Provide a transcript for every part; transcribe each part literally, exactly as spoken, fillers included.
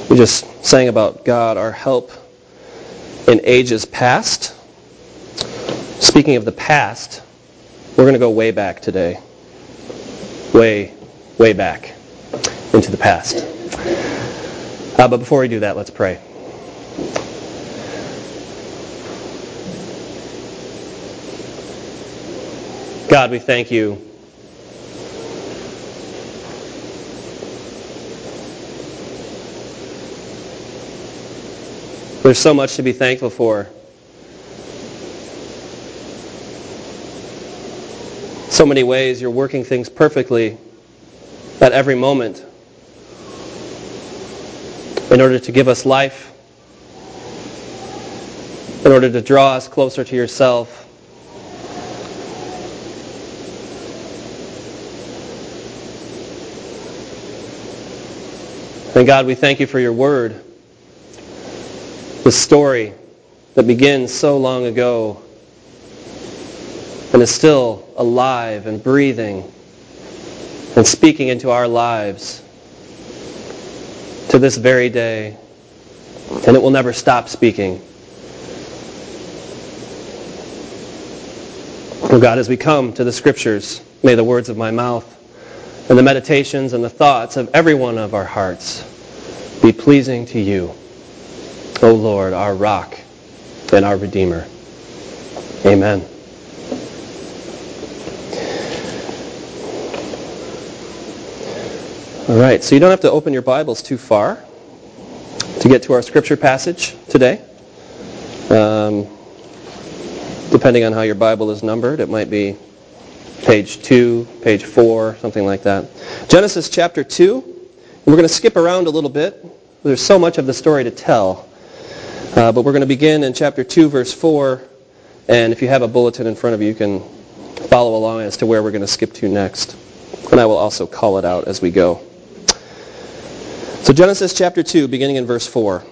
We just sang about God, our help in ages past. Speaking of the past, we're going to go way back today. Way, way back into the past. Uh, but before we do that, let's pray. God, we thank you There's so much to be thankful for. So many ways you're working things perfectly at every moment in order to give us life, in order to draw us closer to yourself. And God, we thank you for your word. The story that begins so long ago and is still alive and breathing and speaking into our lives to this very day. And it will never stop speaking. Oh God, as we come to the Scriptures, may the words of my mouth and the meditations and the thoughts of every one of our hearts be pleasing to you, O Lord, our rock and our Redeemer. Amen. All right, so you don't have to open your Bibles too far to get to our scripture passage today. Um, depending on how your Bible is numbered, it might be page two, page four, something like that. Genesis chapter two. And we're going to skip around a little bit. There's so much of the story to tell. Uh, but we're going to begin in chapter two, verse four. And if you have a bulletin in front of you, you can follow along as to where we're going to skip to next. And I will also call it out as we go. So Genesis chapter two, beginning in verse four.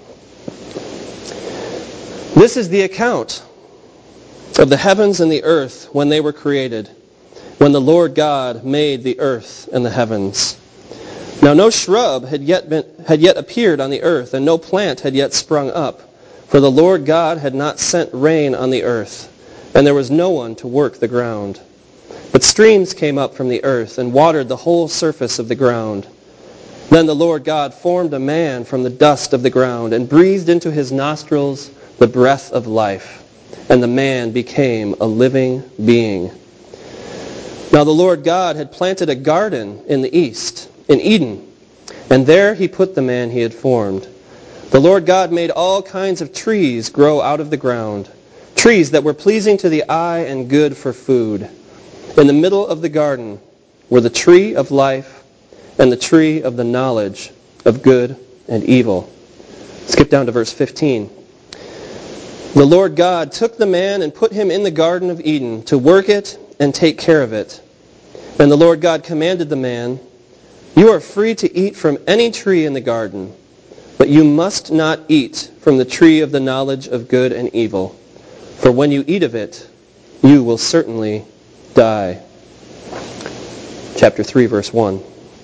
This is the account of the heavens and the earth when they were created, when the Lord God made the earth and the heavens. Now no shrub had yet been had yet appeared on the earth, and no plant had yet sprung up, for the Lord God had not sent rain on the earth, and there was no one to work the ground. But streams came up from the earth and watered the whole surface of the ground. Then the Lord God formed a man from the dust of the ground and breathed into his nostrils the breath of life, and the man became a living being. Now the Lord God had planted a garden in the east, in Eden, and there he put the man he had formed. The Lord God made all kinds of trees grow out of the ground, trees that were pleasing to the eye and good for food. In the middle of the garden were the tree of life and the tree of the knowledge of good and evil. Skip down to verse fifteen. The Lord God took the man and put him in the Garden of Eden to work it and take care of it. And the Lord God commanded the man, "You are free to eat from any tree in the garden, but you must not eat from the tree of the knowledge of good and evil. For when you eat of it, you will certainly die." Chapter three, verse one.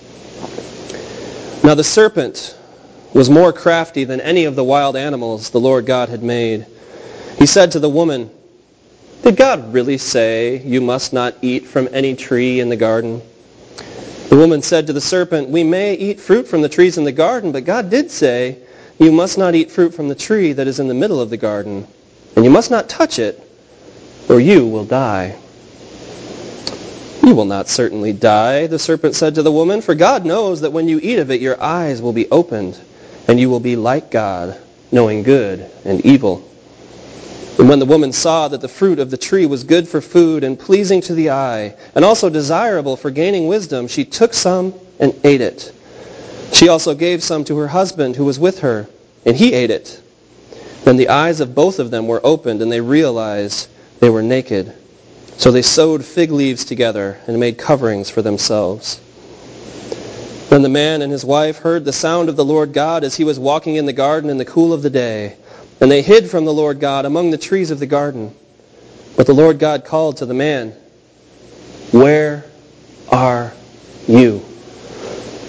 Now the serpent was more crafty than any of the wild animals the Lord God had made. He said to the woman, "Did God really say you must not eat from any tree in the garden?" The woman said to the serpent, "We may eat fruit from the trees in the garden, but God did say, you must not eat fruit from the tree that is in the middle of the garden, and you must not touch it, or you will die." "You will not certainly die," the serpent said to the woman, "for God knows that when you eat of it, your eyes will be opened, and you will be like God, knowing good and evil." And when the woman saw that the fruit of the tree was good for food and pleasing to the eye, and also desirable for gaining wisdom, she took some and ate it. She also gave some to her husband who was with her, and he ate it. Then the eyes of both of them were opened, and they realized they were naked. So they sewed fig leaves together and made coverings for themselves. Then the man and his wife heard the sound of the Lord God as he was walking in the garden in the cool of the day. And they hid from the Lord God among the trees of the garden. But the Lord God called to the man, "Where are you?"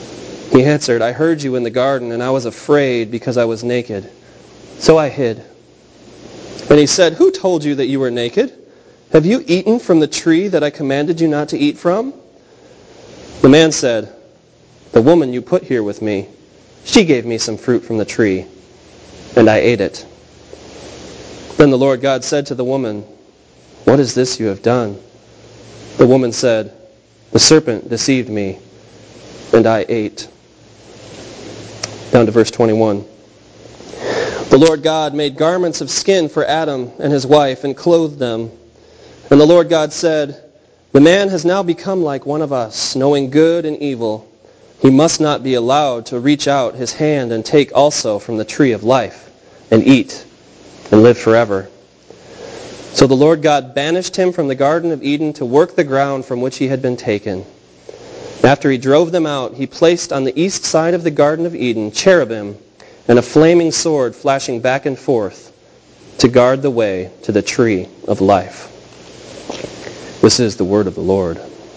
He answered, I heard you in the garden, and I was afraid because I was naked. So I hid. And he said, who told you that you were naked? Have you eaten from the tree that I commanded you not to eat from? The man said, the woman you put here with me, she gave me some fruit from the tree, and I ate it. Then the Lord God said to the woman, what is this you have done? The woman said, the serpent deceived me, and I ate. Down to verse twenty-one. The Lord God made garments of skin for Adam and his wife and clothed them. And the Lord God said, the man has now become like one of us, knowing good and evil. He must not be allowed to reach out his hand and take also from the tree of life and eat and live forever. So the Lord God banished him from the Garden of Eden to work the ground from which he had been taken. After he drove them out, he placed on the east side of the Garden of Eden cherubim and a flaming sword flashing back and forth to guard the way to the tree of life. This is the word of the Lord.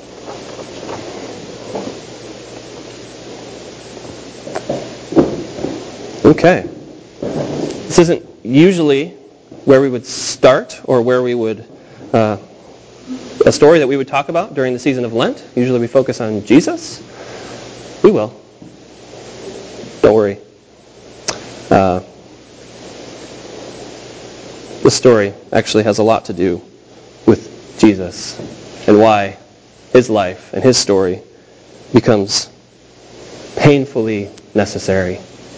Okay. This isn't usually where we would start or where we would... Uh, a story that we would talk about during the season of Lent. Usually we focus on Jesus. We will. Don't worry. Uh, this story actually has a lot to do with Jesus and why his life and his story becomes painfully necessary.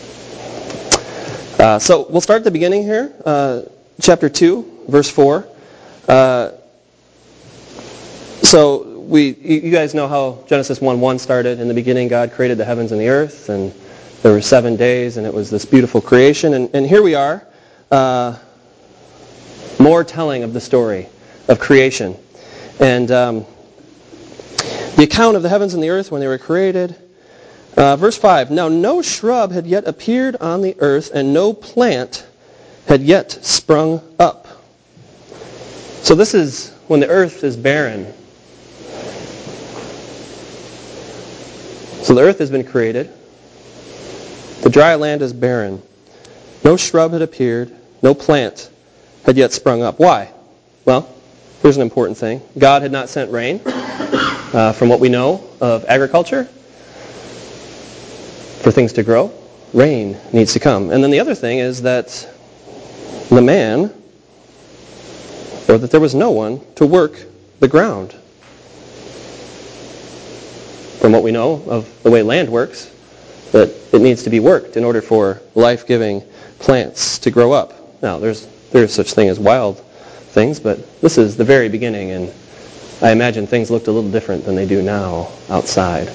Uh, so we'll start at the beginning here. Uh, chapter two, verse four. Uh, So we, you guys know how Genesis one one started. In the beginning, God created the heavens and the earth, and there were seven days, and it was this beautiful creation. And, and here we are, uh, more telling of the story of creation. And um, the account of the heavens and the earth when they were created. Uh, verse five, now no shrub had yet appeared on the earth, and no plant had yet sprung up. So this is when the earth is barren. So the earth has been created. The dry land is barren. No shrub had appeared. No plant had yet sprung up. Why? Well, here's an important thing. God had not sent rain, uh, from what we know of agriculture. For things to grow, rain needs to come. And then the other thing is that the man, or that there was no one to work the ground. From what we know of the way land works, that it needs to be worked in order for life-giving plants to grow up. Now, there's there's such thing as wild things, but this is the very beginning, and I imagine things looked a little different than they do now outside.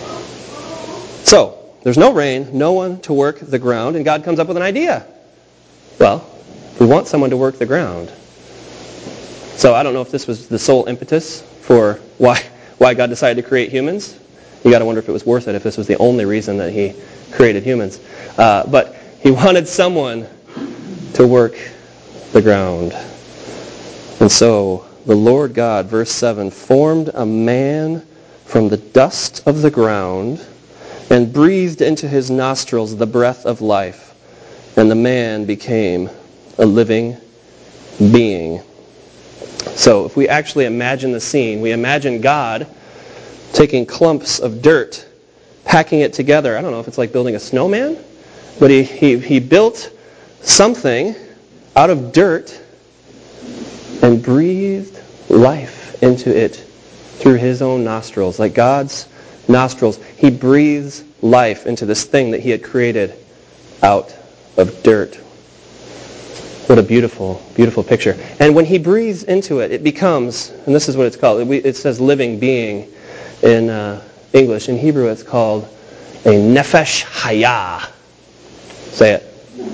So, there's no rain, no one to work the ground, and God comes up with an idea. Well, we want someone to work the ground. So I don't know if this was the sole impetus for why why God decided to create humans. You got to wonder if it was worth it, if this was the only reason that he created humans. Uh, but he wanted someone to work the ground. And so the Lord God, verse seven, formed a man from the dust of the ground and breathed into his nostrils the breath of life. And the man became a living being. So if we actually imagine the scene, we imagine God taking clumps of dirt, packing it together. I don't know if it's like building a snowman, but he, he, he built something out of dirt and breathed life into it through his own nostrils. Like God's nostrils, he breathes life into this thing that he had created out of dirt. What a beautiful, beautiful picture. And when he breathes into it, it becomes, and this is what it's called, it says living being in uh, English. In Hebrew, it's called a nefesh hayah. Say it.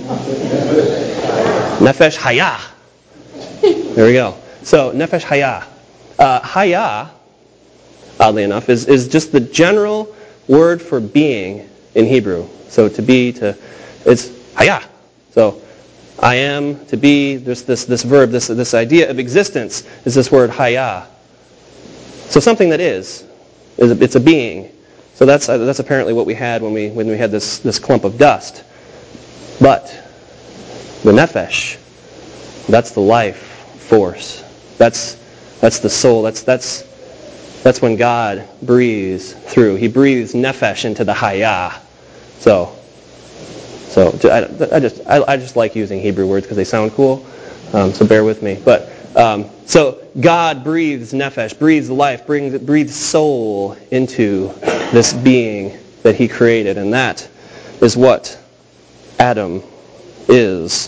Nefesh hayah. There we go. So, nefesh hayah. Uh, hayah, oddly enough, is, is just the general word for being in Hebrew. So, to be, to, it's hayah. So, I am, to be, there's this, this verb, this, this idea of existence is this word hayah. So something that is, is a, it's a being. So that's uh, that's apparently what we had when we when we had this, this clump of dust. But the nephesh, that's the life force. That's that's the soul. That's that's that's when God breathes through. He breathes nephesh into the hayah. So so I, I just I, I just like using Hebrew words because they sound cool. Um, so bear with me. But um, so God breathes nephesh, breathes life, breathes, breathes soul into this being that He created, and that is what Adam is.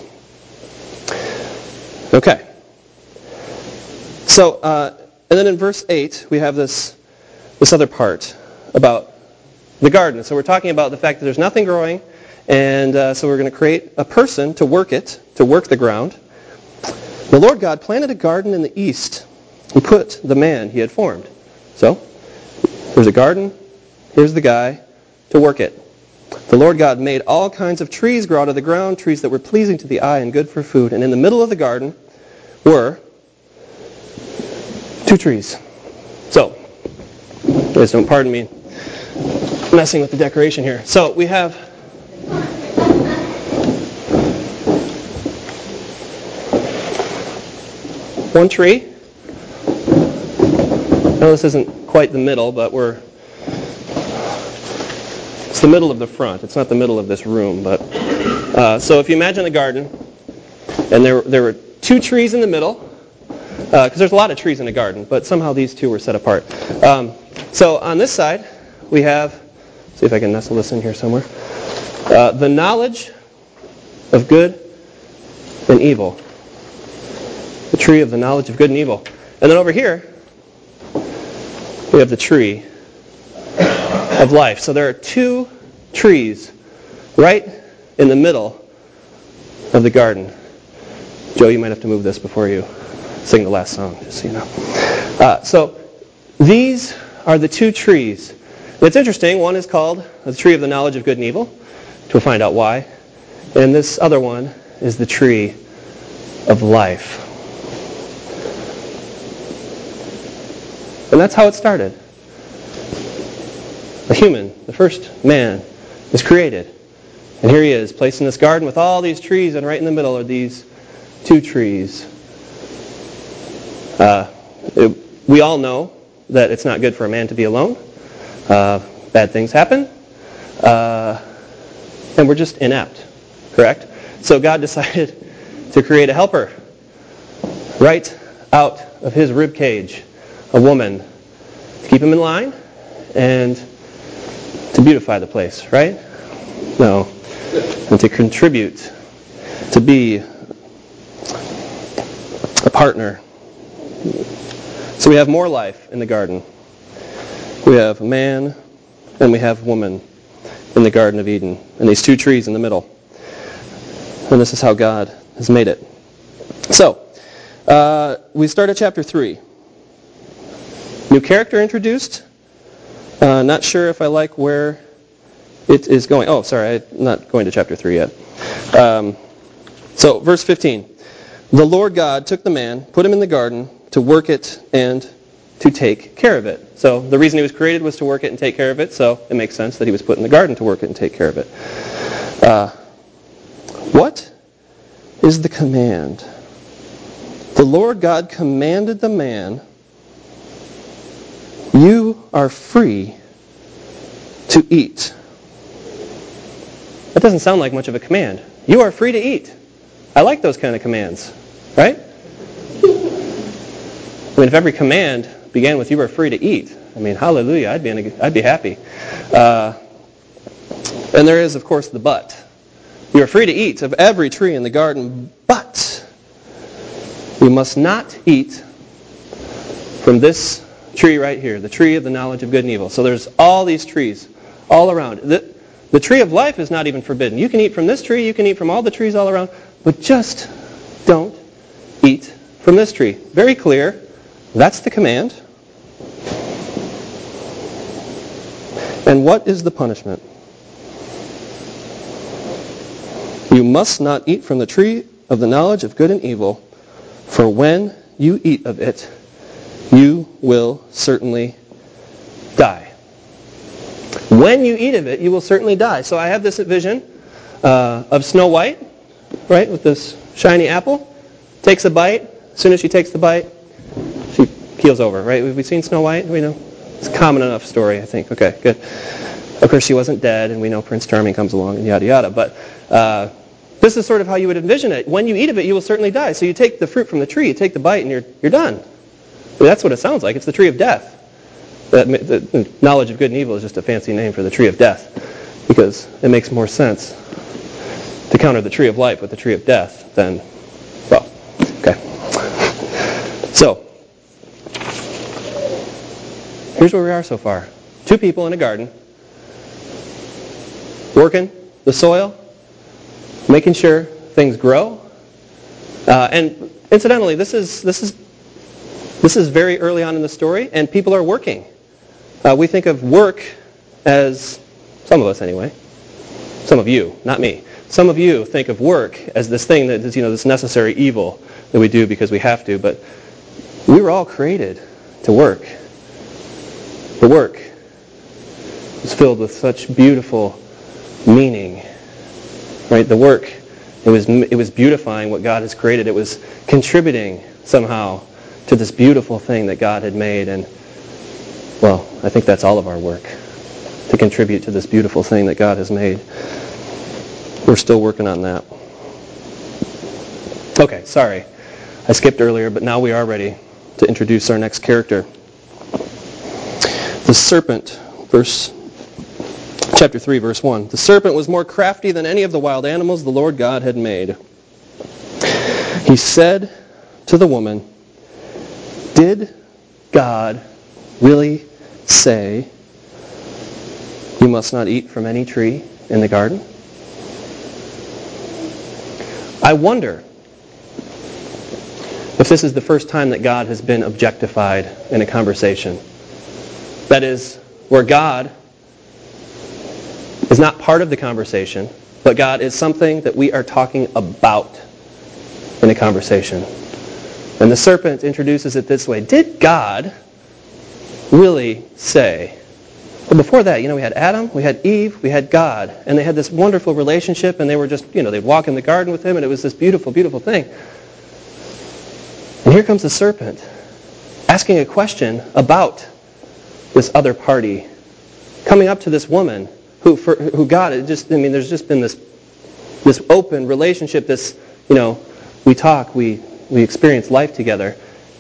Okay. So, uh, and then in verse eight, we have this this other part about the garden. So we're talking about the fact that there's nothing growing, and uh, so we're going to create a person to work it, to work the ground. The Lord God planted a garden in the east and put the man He had formed. So, there's a garden, here's the guy to work it. The Lord God made all kinds of trees grow out of the ground, trees that were pleasing to the eye and good for food. And in the middle of the garden were two trees. So, please don't pardon me messing with the decoration here. So we have one tree. Now this isn't quite the middle, but we're it's the middle of the front. It's not the middle of this room, but uh, so if you imagine a garden, and there there were two trees in the middle, because uh, there's a lot of trees in a garden, but somehow these two were set apart. Um, so on this side, we have, see if I can nestle this in here somewhere, uh, the knowledge of good and evil. The tree of the knowledge of good and evil. And then over here, we have the tree of life. So there are two trees right in the middle of the garden. Joe, you might have to move this before you sing the last song, just so you know. Uh, so these are the two trees. It's interesting. One is called the tree of the knowledge of good and evil. We'll find out why. And this other one is the tree of life. And that's how it started. A human, the first man, is created. And here he is, placed in this garden with all these trees, and right in the middle are these two trees. Uh, it, we all know that it's not good for a man to be alone. Uh, bad things happen. Uh, and we're just inept, correct? So God decided to create a helper right out of his rib cage, a woman, to keep him in line and to beautify the place, right? No. And to contribute, to be a partner. So we have more life in the garden. We have man and we have woman in the Garden of Eden. And these two trees in the middle. And this is how God has made it. So, uh, we start at chapter three. New character introduced. Uh, not sure if I like where it is going. Oh, sorry, I'm not going to chapter three yet. Um, so, verse fifteen. The Lord God took the man, put him in the garden to work it and to take care of it. So the reason he was created was to work it and take care of it, so it makes sense that he was put in the garden to work it and take care of it. Uh, what is the command? The Lord God commanded the man, you are free to eat. That doesn't sound like much of a command. You are free to eat. I like those kind of commands, right? I mean, if every command began with "you are free to eat," I mean, hallelujah, I'd be in a, I'd be happy. Uh, and there is, of course, the but. You are free to eat of every tree in the garden, but you must not eat from this tree right here, the tree of the knowledge of good and evil. So there's all these trees all around. The, the tree of life is not even forbidden. You can eat from this tree, you can eat from all the trees all around, but just don't eat from this tree. Very clear. That's the command. And what is the punishment? You must not eat from the tree of the knowledge of good and evil, for when you eat of it, you will certainly die. When you eat of it, you will certainly die. So I have this vision uh, of Snow White, right, with this shiny apple. Takes a bite. As soon as she takes the bite, she keels over, right? Have we seen Snow White? We know. It's a common enough story, I think. Okay, good. Of course, she wasn't dead, and we know Prince Charming comes along, and yada, yada. But uh, this is sort of how you would envision it. When you eat of it, you will certainly die. So you take the fruit from the tree, you take the bite, and you're you're done. I mean, that's what it sounds like. It's the tree of death. That, the knowledge of good and evil is just a fancy name for the tree of death, because it makes more sense to counter the tree of life with the tree of death than, well, okay. So, here's where we are so far. Two people in a garden, working the soil, making sure things grow. Uh, and incidentally, this is this is this is very early on in the story, and people are working. Uh, we think of work as, some of us anyway, some of you, not me. Some of you think of work as this thing that is, you know, this necessary evil that we do because we have to. But we were all created to work. The work is filled with such beautiful meaning, right? The work, it was it was beautifying what God has created. It was contributing somehow to this beautiful thing that God had made. And, well, I think that's all of our work, to contribute to this beautiful thing that God has made. We're still working on that. Okay, sorry. I skipped earlier, but now we are ready to introduce our next character. The serpent, verse chapter three, verse one. The serpent was more crafty than any of the wild animals the Lord God had made. He said to the woman, "Did God really say you must not eat from any tree in the garden?" I wonder if this is the first time that God has been objectified in a conversation. That is, where God is not part of the conversation, but God is something that we are talking about in a conversation. And the serpent introduces it this way. Did God really say? But before that, you know, we had Adam, we had Eve, we had God, and they had this wonderful relationship, and they were just, you know, they'd walk in the garden with him, and it was this beautiful, beautiful thing. And here comes the serpent asking a question about this other party, coming up to this woman who, for, who God, it just, I mean, there's just been this, this open relationship, this, you know, we talk, we, we experience life together.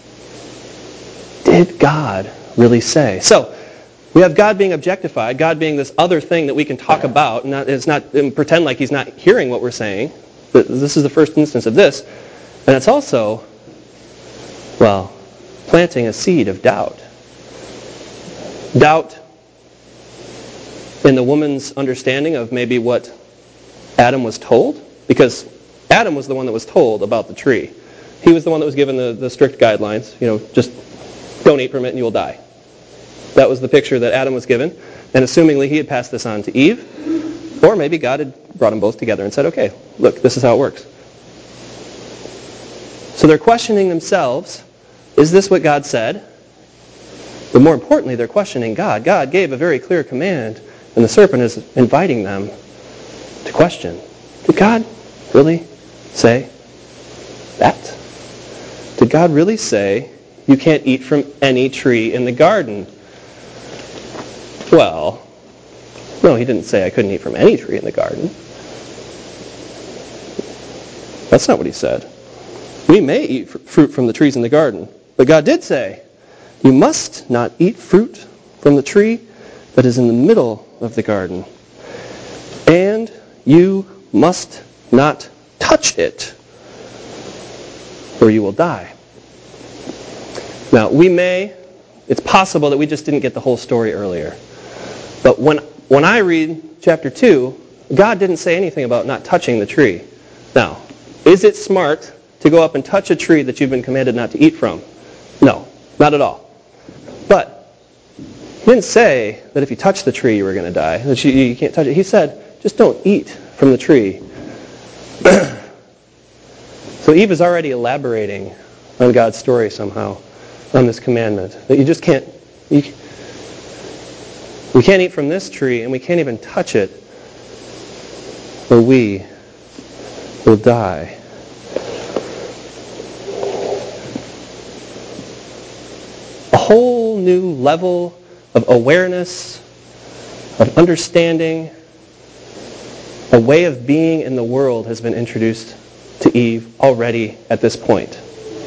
Did God really say? So, we have God being objectified, God being this other thing that we can talk about, and not, it's not and pretend like he's not hearing what we're saying. This is the first instance of this. And it's also, well, planting a seed of doubt. Doubt in the woman's understanding of maybe what Adam was told, because Adam was the one that was told about the tree. He was the one that was given the, the strict guidelines, you know, just don't eat from it and you will die. That was the picture that Adam was given, and assumingly he had passed this on to Eve, or maybe God had brought them both together and said, okay, look, this is how it works. So they're questioning themselves, is this what God said? But more importantly, they're questioning God. God gave a very clear command, and the serpent is inviting them to question. Did God really say that? Did God really say you can't eat from any tree in the garden? Well, no, he didn't say I couldn't eat from any tree in the garden. That's not what he said. We may eat fruit from the trees in the garden, but God did say, you must not eat fruit from the tree that is in the middle of the garden. And you must not touch it, or you will die. Now, we may, it's possible that we just didn't get the whole story earlier. But when when I read chapter two, God didn't say anything about not touching the tree. Now, is it smart to go up and touch a tree that you've been commanded not to eat from? No, not at all. But he didn't say that if you touch the tree you were going to die, that you, you can't touch it. He said, just don't eat from the tree. So Eve is already elaborating on God's story somehow, on this commandment, that you just can't, you, We can't eat from this tree, and we can't even touch it, or we will die. A whole new level of awareness, of understanding, a way of being in the world has been introduced to Eve already at this point.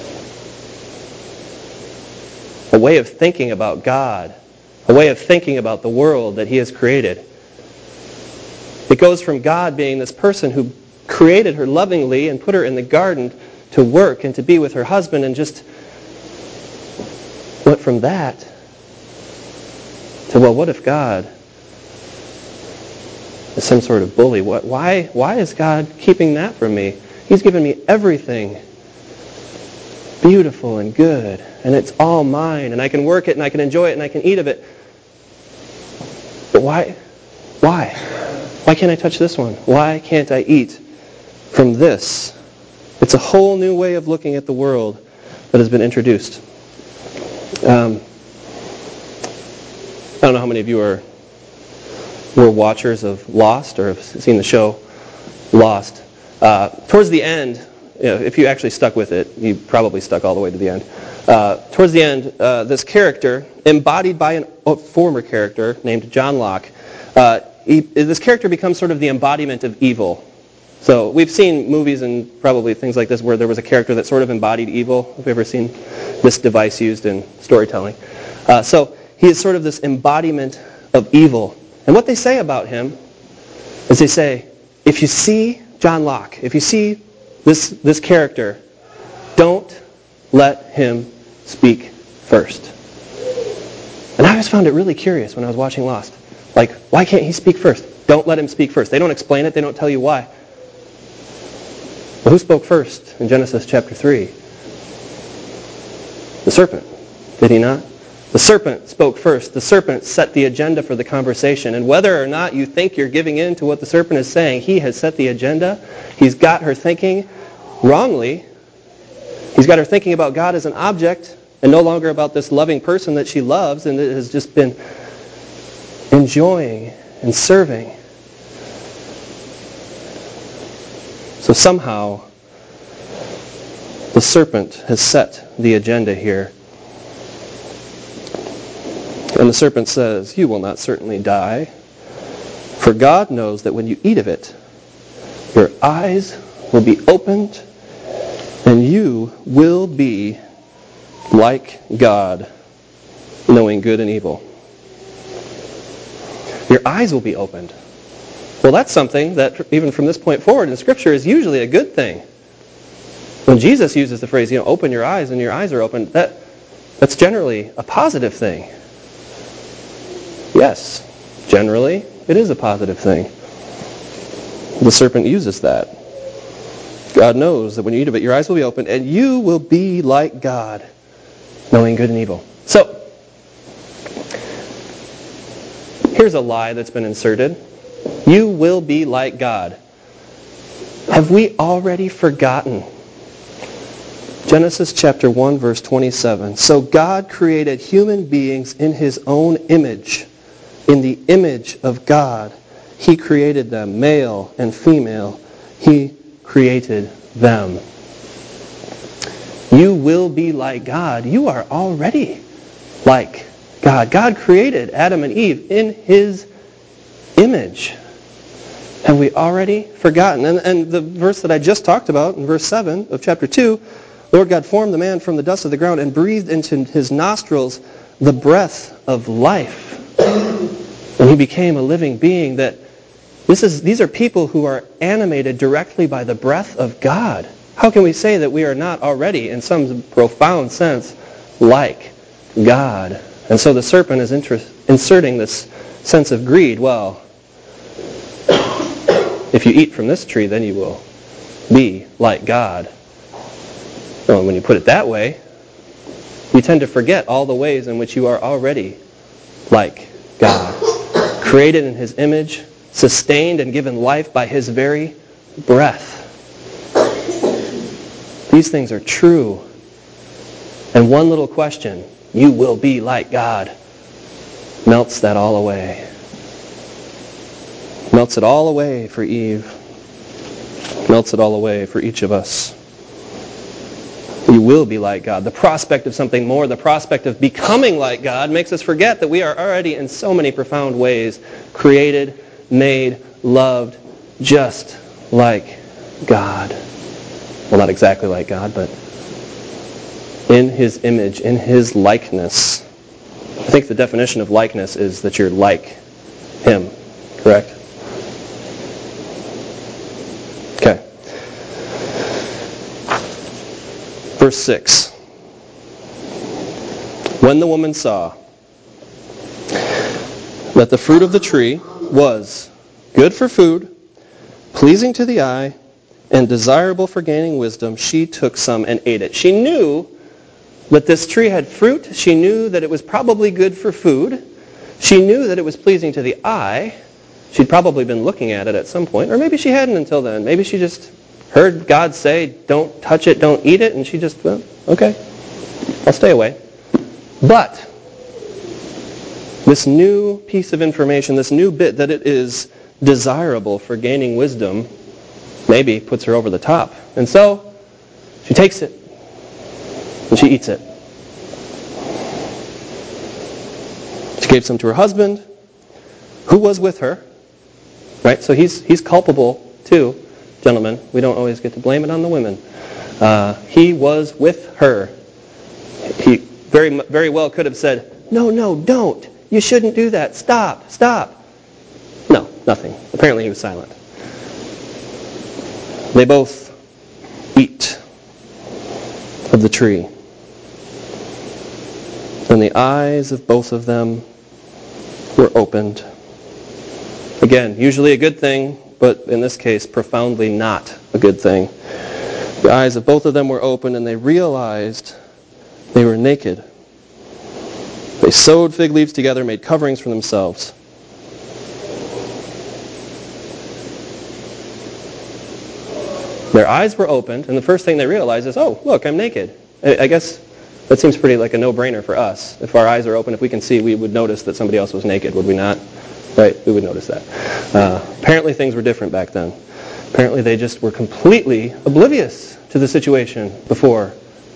A way of thinking about God, a way of thinking about the world that He has created. It goes from God being this person who created her lovingly and put her in the garden to work and to be with her husband, and just went from that to, well, what if God is some sort of bully? What, why, why is God keeping that from me? He's given me everything beautiful and good, and it's all mine, and I can work it, and I can enjoy it, and I can eat of it. But why? Why? Why can't I touch this one? Why can't I eat from this? It's a whole new way of looking at the world that has been introduced. Um, I don't know how many of you are were watchers of Lost or have seen the show Lost. Uh, towards the end, you know, if you actually stuck with it, you probably stuck all the way to the end. Uh, towards the end, uh, this character, embodied by an, a former character named John Locke, uh, he, this character becomes sort of the embodiment of evil. So we've seen movies and probably things like this where there was a character that sort of embodied evil. Have you ever seen this device used in storytelling? Uh, so he is sort of this embodiment of evil. And what they say about him is they say, if you see John Locke, if you see this, this character, don't let him speak first. And I always found it really curious when I was watching Lost. Like, why can't he speak first? Don't let him speak first. They don't explain it. They don't tell you why. Well, who spoke first in Genesis chapter three? The serpent. Did he not? The serpent spoke first. The serpent set the agenda for the conversation. And whether or not you think you're giving in to what the serpent is saying, he has set the agenda. He's got her thinking wrongly. He's got her thinking about God as an object and no longer about this loving person that she loves and that has just been enjoying and serving. So somehow the serpent has set the agenda here. And the serpent says, you will not certainly die, for God knows that when you eat of it, your eyes will be opened, and you will be like God, knowing good and evil. Your eyes will be opened. Well, that's something that, even from this point forward in Scripture, is usually a good thing. When Jesus uses the phrase, you know, open your eyes and your eyes are opened, that, that's generally a positive thing. Yes, generally, it is a positive thing. The serpent uses that. God knows that when you eat of it, your eyes will be opened, and you will be like God, knowing good and evil. So, here's a lie that's been inserted. You will be like God. Have we already forgotten? Genesis chapter one, verse twenty-seven. So God created human beings in His own image. In the image of God, He created them, male and female. He created them. You will be like God. You are already like God. God created Adam and Eve in His image. Have we already forgotten? And, and the verse that I just talked about in verse seven of chapter two, Lord God formed the man from the dust of the ground and breathed into his nostrils the breath of life. And he became a living being. That this is these are people who are animated directly by the breath of God. How can we say that we are not already, in some profound sense, like God? And so the serpent is inter- inserting this sense of greed. Well, if you eat from this tree, then you will be like God. Well, when you put it that way, you tend to forget all the ways in which you are already like God. Created in His image, sustained and given life by His very breath. These things are true. And one little question, you will be like God. melts that all away. Melts it all away for Eve. Melts it all away for each of us. You will be like God. The prospect of something more, the prospect of becoming like God makes us forget that we are already in so many profound ways created, made, loved, just like God. Well, not exactly like God, but in His image, in His likeness. I think the definition of likeness is that you're like Him, correct? Okay. Verse six. When the woman saw that the fruit of the tree was good for food, pleasing to the eye, and desirable for gaining wisdom, she took some and ate it. She knew that this tree had fruit. She knew that it was probably good for food. She knew that it was pleasing to the eye. She'd probably been looking at it at some point, or maybe she hadn't until then. Maybe she just heard God say, don't touch it, don't eat it, and she just, well, okay, I'll stay away. But this new piece of information, this new bit that it is desirable for gaining wisdom, maybe puts her over the top. And so she takes it and she eats it. She gave some to her husband, who was with her. Right? So he's he's culpable too, gentlemen. We don't always get to blame it on the women. Uh, he was with her. He very very well could have said, no, no, don't. You shouldn't do that. Stop, stop. No, nothing. Apparently he was silent. They both eat of the tree. And the eyes of both of them were opened. Again, usually a good thing, but in this case, profoundly not a good thing. The eyes of both of them were opened, and they realized they were naked. They sewed fig leaves together, made coverings for themselves. Their eyes were opened, and the first thing they realized is, oh, look, I'm naked. I guess that seems pretty like a no-brainer for us. If our eyes are open, if we can see, we would notice that somebody else was naked, would we not? Right? We would notice that. Uh, apparently things were different back then. Apparently they just were completely oblivious to the situation before.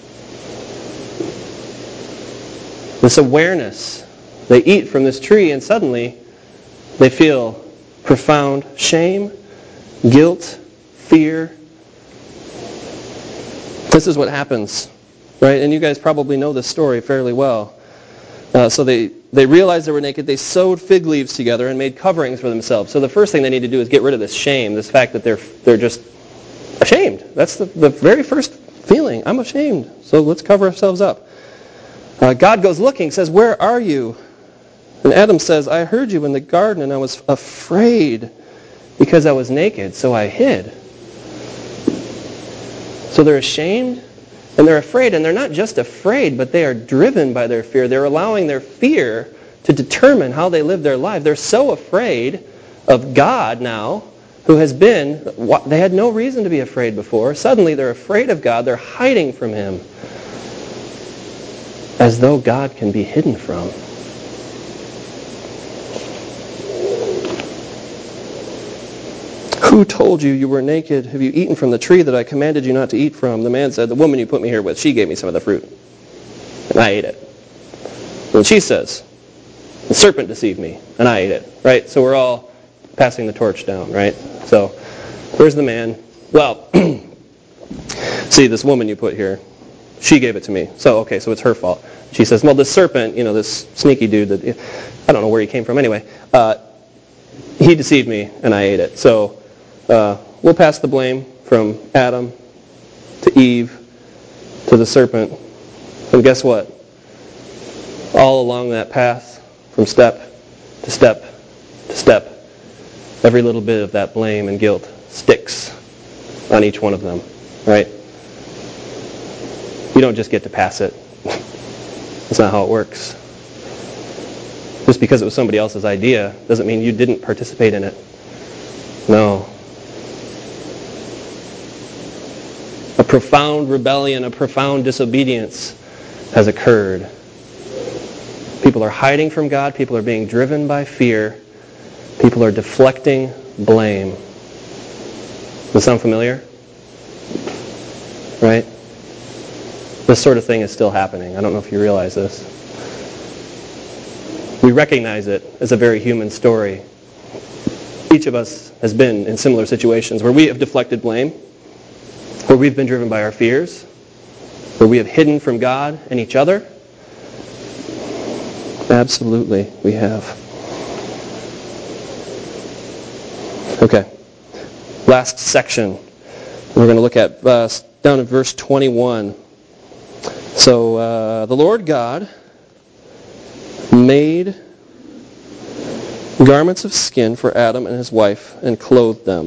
This awareness. They eat from this tree and suddenly they feel profound shame, guilt, fear. This is what happens, right? And you guys probably know this story fairly well. Uh, so they, they realized they were naked. They sewed fig leaves together and made coverings for themselves. So the first thing they need to do is get rid of this shame, this fact that they're they're just ashamed. That's the, the very first feeling. I'm ashamed. So let's cover ourselves up. Uh, God goes looking, says, where are you? And Adam says, I heard you in the garden and I was afraid because I was naked, so I hid. So they're ashamed. And they're afraid, and they're not just afraid, but they are driven by their fear. They're allowing their fear to determine how they live their life. They're so afraid of God now, who has been, they had no reason to be afraid before. Suddenly they're afraid of God. They're hiding from Him as though God can be hidden from. Who told you you were naked? Have you eaten from the tree that I commanded you not to eat from? The man said, the woman you put me here with, she gave me some of the fruit. And I ate it. And she says, the serpent deceived me, and I ate it. Right? So we're all passing the torch down, right? So, where's the man? Well, see, this woman you put here, she gave it to me. So, okay, so it's her fault. She says, well, this serpent, you know, this sneaky dude, that I don't know where he came from anyway, uh, he deceived me, and I ate it. So, Uh, we'll pass the blame from Adam to Eve to the serpent. And guess what? All along that path, from step to step to step, every little bit of that blame and guilt sticks on each one of them. Right? You don't just get to pass it. That's not how it works. Just because it was somebody else's idea doesn't mean you didn't participate in it. No. A profound rebellion, a profound disobedience has occurred. People are hiding from God. People are being driven by fear. People are deflecting blame. Does that sound familiar? Right? This sort of thing is still happening. I don't know if you realize this. We recognize it as a very human story. Each of us has been in similar situations where we have deflected blame, where we've been driven by our fears, where we have hidden from God and each other. Absolutely, we have. Okay. Last section. We're going to look at uh, down in verse twenty-one. So uh, the Lord God made garments of skin for Adam and his wife and clothed them.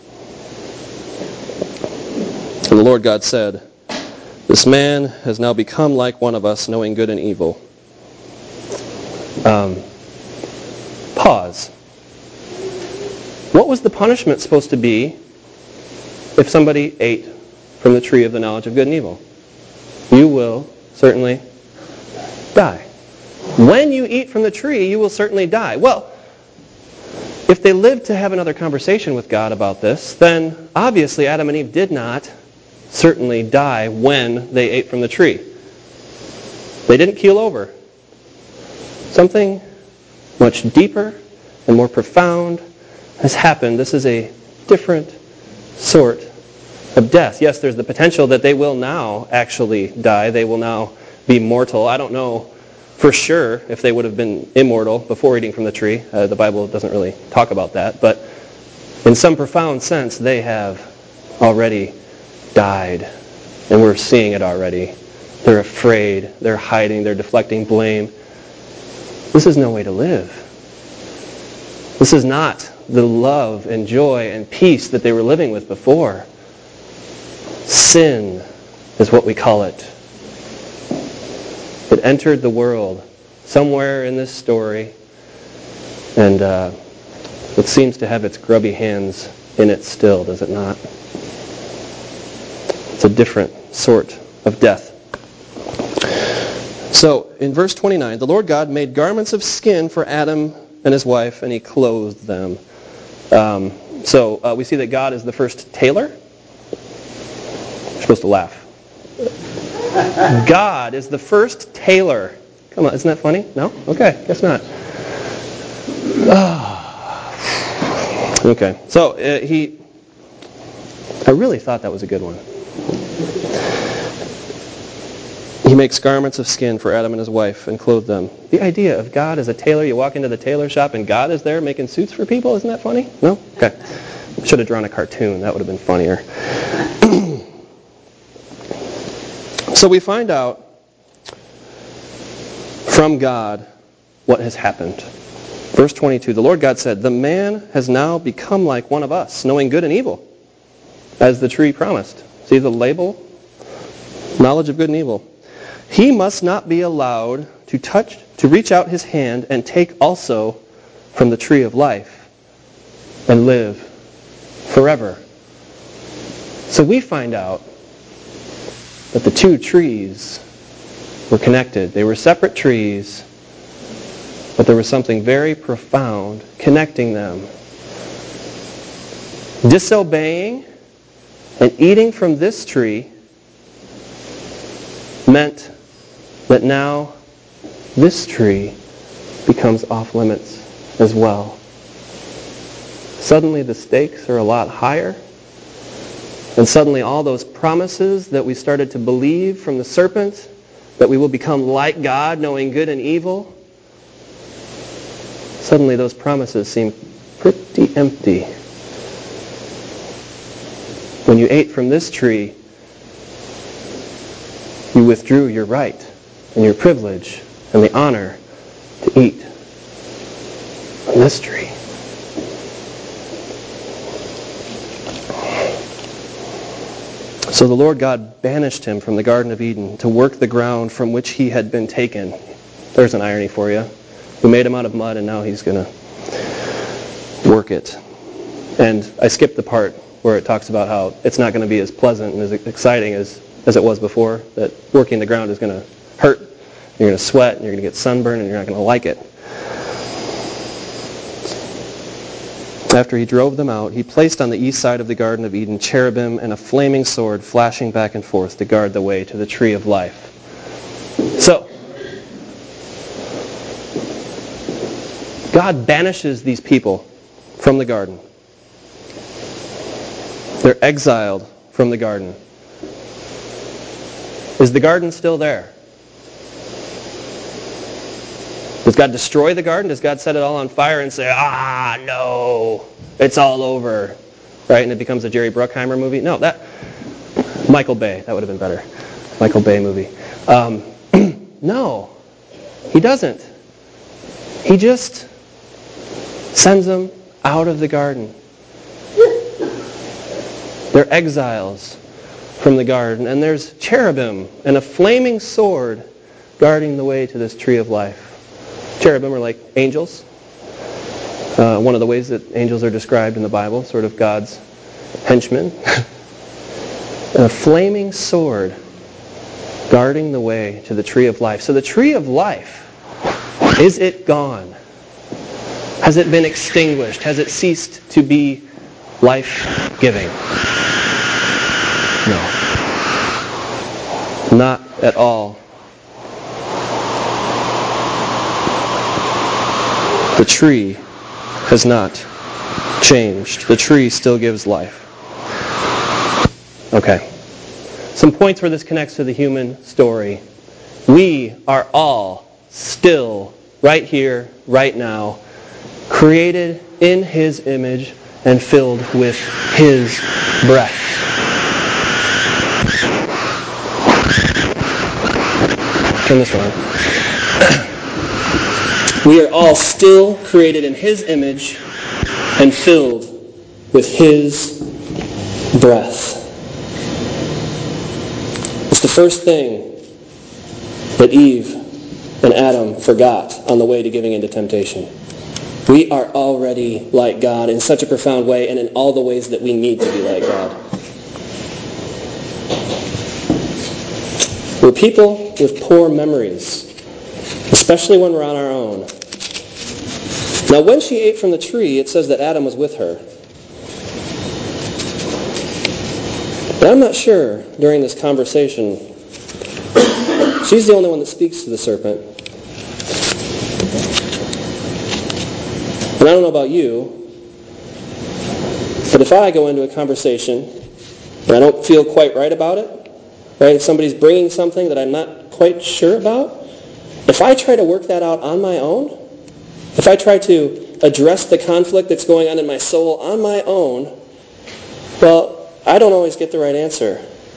And the Lord God said, "This man has now become like one of us, knowing good and evil." Um, pause. What was the punishment supposed to be if somebody ate from the tree of the knowledge of good and evil? You will certainly die. When you eat from the tree, you will certainly die. Well, if they lived to have another conversation with God about this, then obviously Adam and Eve did not certainly die when they ate from the tree. They didn't keel over. Something much deeper and more profound has happened. This is a different sort of death. Yes, there's the potential that they will now actually die. They will now be mortal. I don't know for sure if they would have been immortal before eating from the tree. Uh, the Bible doesn't really talk about that. But in some profound sense, they have already died. And we're seeing it already. They're afraid. They're hiding. They're deflecting blame. This is no way to live. This is not the love and joy and peace that they were living with before. Sin is what we call it. It entered the world somewhere in this story, and uh, it seems to have its grubby hands in it still, does it not? It's a different sort of death. So, in verse twenty-nine, the Lord God made garments of skin for Adam and his wife, and he clothed them. Um, so, uh, we see that God is the first tailor. You're supposed to laugh. God is the first tailor. Come on, isn't that funny? No? Okay, guess not. Okay, so uh, he... I really thought that was a good one. He makes garments of skin for Adam and his wife and clothed them. The idea of God as a tailor, you walk into the tailor shop and God is there making suits for people, isn't that funny? No? Okay. Should have drawn a cartoon. That would have been funnier. So we find out from God what has happened. Verse twenty-two, the Lord God said, "The man has now become like one of us, knowing good and evil, as the tree promised." See the label? Knowledge of good and evil. He must not be allowed to touch, to reach out his hand and take also from the tree of life and live forever. So we find out that the two trees were connected. They were separate trees, but there was something very profound connecting them. Disobeying and eating from this tree meant that now this tree becomes off limits as well. Suddenly the stakes are a lot higher. And suddenly all those promises that we started to believe from the serpent, that we will become like God, knowing good and evil, suddenly those promises seem pretty empty. When you ate from this tree, you withdrew your right and your privilege and the honor to eat from this tree. So the Lord God banished him from the Garden of Eden to work the ground from which he had been taken. There's an irony for you. We made him out of mud and now he's going to work it. And I skipped the part where it talks about how it's not going to be as pleasant and as exciting as, as it was before, that working the ground is going to hurt. You're going to sweat, and you're going to get sunburned, and you're not going to like it. After he drove them out, he placed on the east side of the Garden of Eden cherubim and a flaming sword flashing back and forth to guard the way to the tree of life. So, God banishes these people from the garden. They're exiled from the garden. Is the garden still there? Does God destroy the garden? Does God set it all on fire and say, ah, no, it's all over, right? And it becomes a Jerry Bruckheimer movie? No, that, Michael Bay, that would have been better. Michael Bay movie. Um, no, he doesn't. He just sends them out of the garden. They're exiles from the garden. And there's cherubim and a flaming sword guarding the way to this tree of life. Cherubim are like angels. Uh, one of the ways that angels are described in the Bible, sort of God's henchmen. And a flaming sword guarding the way to the tree of life. So the tree of life, is it gone? Has it been extinguished? Has it ceased to be life-giving? No. Not at all. The tree has not changed. The tree still gives life. Okay. Some points where this connects to the human story. We are all still, right here, right now, created in His image and filled with His breath. Turn this around. We are all still created in His image and filled with His breath. It's the first thing that Eve and Adam forgot on the way to giving into temptation. We are already like God in such a profound way and in all the ways that we need to be like God. We're people with poor memories, especially when we're on our own. Now, when she ate from the tree, it says that Adam was with her. But I'm not sure during this conversation, she's the only one that speaks to the serpent. And I don't know about you, but if I go into a conversation and I don't feel quite right about it, right? If somebody's bringing something that I'm not quite sure about, if I try to work that out on my own, if I try to address the conflict that's going on in my soul on my own, well, I don't always get the right answer.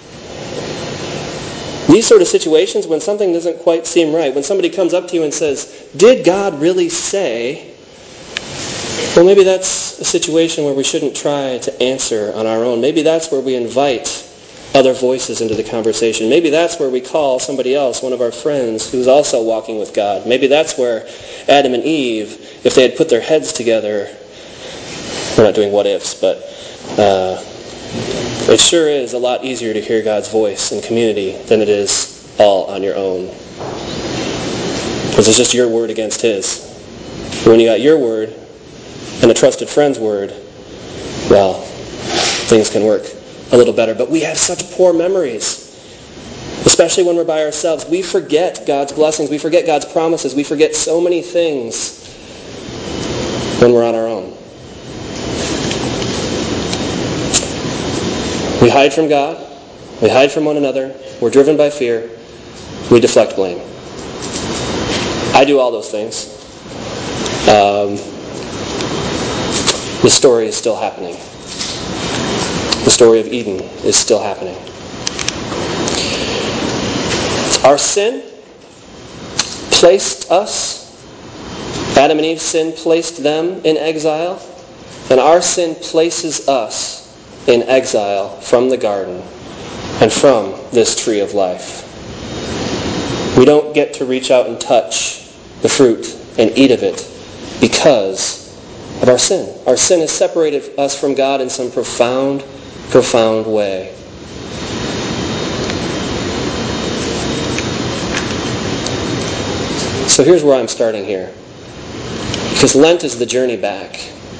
These sort of situations, when something doesn't quite seem right, when somebody comes up to you and says, did God really say? Well, maybe that's a situation where we shouldn't try to answer on our own. Maybe that's where we invite other voices into the conversation. Maybe that's where we call somebody else, one of our friends, who's also walking with God. Maybe that's where Adam and Eve, if they had put their heads together, we're not doing what ifs, but uh, it sure is a lot easier to hear God's voice in community than it is all on your own. Because it's just your word against His. But when you got your word and a trusted friend's word, well, things can work a little better. But we have such poor memories, especially when we're by ourselves. We forget God's blessings. We forget God's promises. We forget so many things when we're on our own. We hide from God. We hide from one another. We're driven by fear. We deflect blame. I do all those things. Um, the story is still happening. The story of Eden is still happening. Our sin placed us, Adam and Eve's sin placed them in exile, and our sin places us in exile from the garden and from this tree of life. We don't get to reach out and touch the fruit and eat of it because of our sin. Our sin has separated us from God in some profound profound way. So here's where I'm starting here. Because Lent is the journey back.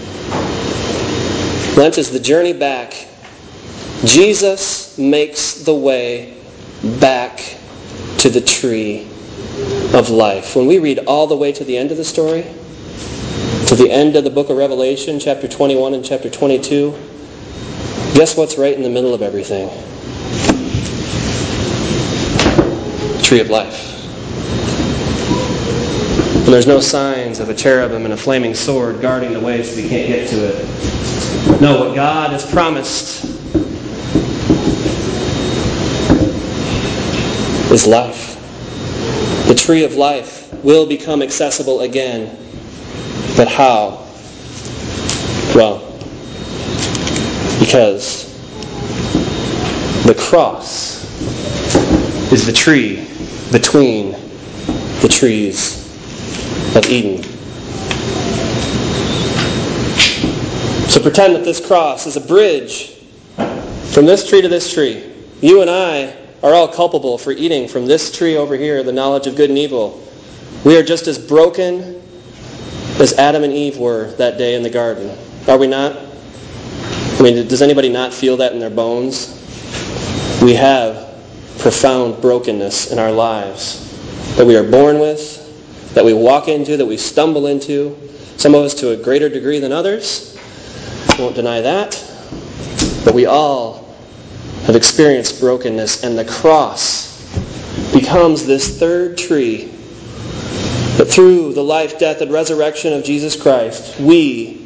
Lent is the journey back. Jesus makes the way back to the tree of life. When we read all the way to the end of the story, to the end of the book of Revelation, chapter twenty-one and chapter twenty-two, guess what's right in the middle of everything? Tree of life. And there's no signs of a cherubim and a flaming sword guarding the way so we can't get to it. No, what God has promised is life. The tree of life will become accessible again. But how? Well, because the cross is the tree between the trees of Eden. So pretend that this cross is a bridge from this tree to this tree. You and I are all culpable for eating from this tree over here, the knowledge of good and evil. We are just as broken as Adam and Eve were that day in the garden. Are we not? I mean, does anybody not feel that in their bones? We have profound brokenness in our lives that we are born with, that we walk into, that we stumble into, some of us to a greater degree than others. I won't deny that. But we all have experienced brokenness, and the cross becomes this third tree that through the life, death, and resurrection of Jesus Christ, we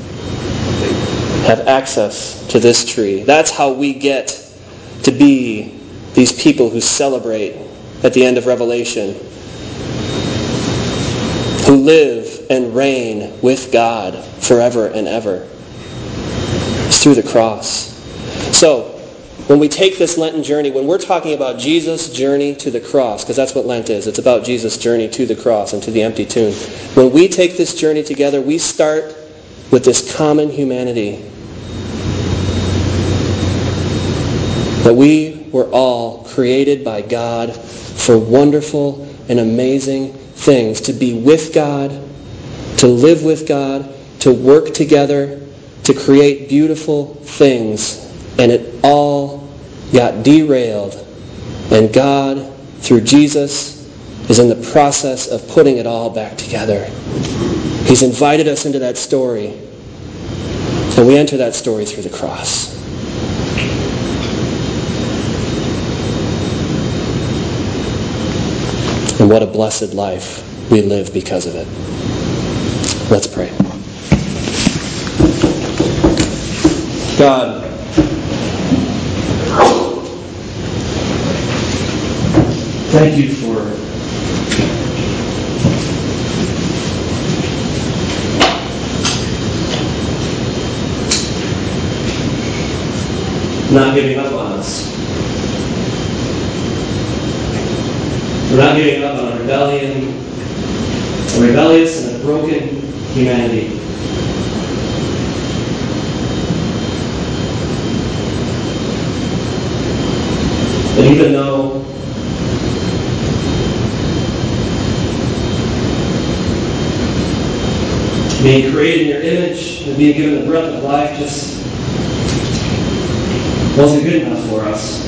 have access to this tree. That's how we get to be these people who celebrate at the end of Revelation, who live and reign with God forever and ever. It's through the cross. So, when we take this Lenten journey, when we're talking about Jesus' journey to the cross, because that's what Lent is, it's about Jesus' journey to the cross and to the empty tomb. When we take this journey together, we start with this common humanity. That we were all created by God for wonderful and amazing things. To be with God, to live with God, to work together, to create beautiful things. And it all got derailed. And God, through Jesus, is in the process of putting it all back together. He's invited us into that story. And we enter that story through the cross. And what a blessed life we live because of it. Let's pray. God, thank you for not giving up on us. We're not giving up on a rebellion, a rebellious and a broken humanity. And even though being created in your image and being given the breath of life just wasn't good enough for us.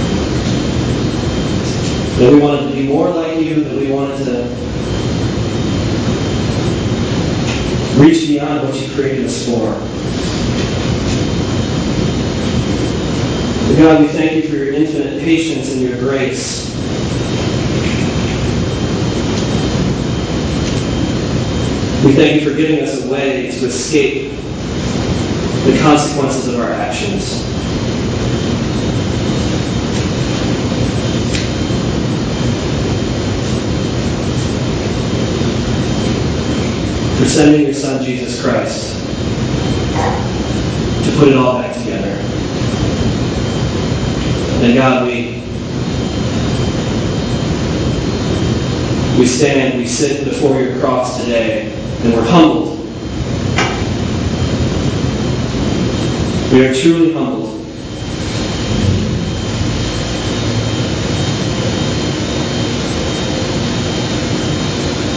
That we wanted to be more like you, that we wanted to reach beyond what you created us for. But God, we thank you for your infinite patience and your grace. We thank you for giving us a way to escape the consequences of our actions. For sending your Son, Jesus Christ, to put it all back together. And God, we we stand, we sit before your cross today, and we're humbled. We are truly humbled.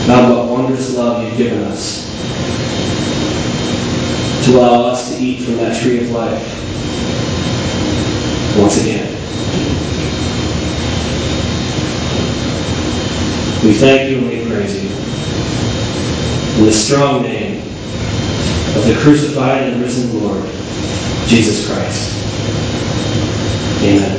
God, what wondrous love you've given us to allow us to eat from that tree of life once again. We thank you and we praise you. In the strong name of the crucified and risen Lord, Jesus Christ. Amen.